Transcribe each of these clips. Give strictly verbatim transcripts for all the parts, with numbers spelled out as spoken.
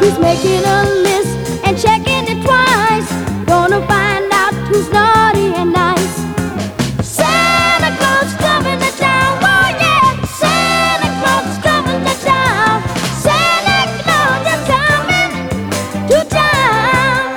He's making a list and checking it twice. Gonna find out who's naughty and nice. Santa Claus coming to town, oh yeah. Santa Claus is coming to town. Santa Claus is coming to town.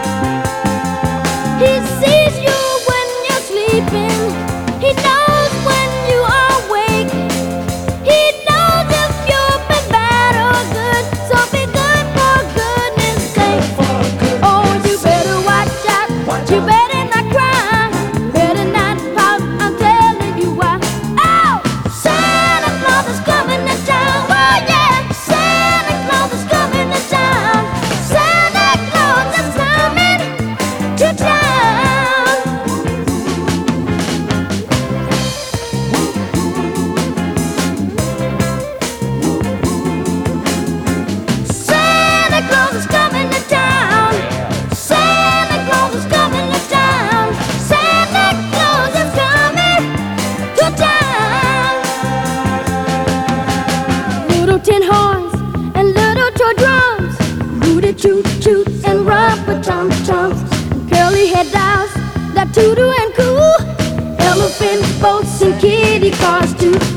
He sees you when you're sleeping. He knows when you are awake. He knows if you've been bad or good. So be good for goodness sake. Oh, you better watch out. You better not cry. Better not pout. I'm telling you why. Oh, Santa Claus is coming to town. Oh yeah, Santa Claus is coming to town. Santa Claus is coming to town. Santa Claus is coming to town. Santa Claus is coming to town. Santa Claus is coming to town. Little tin horns and little toy drums, rooty toot toot and rubber tum tums, and curly head dolls that toot and coo, elephant boats and kitty cars too.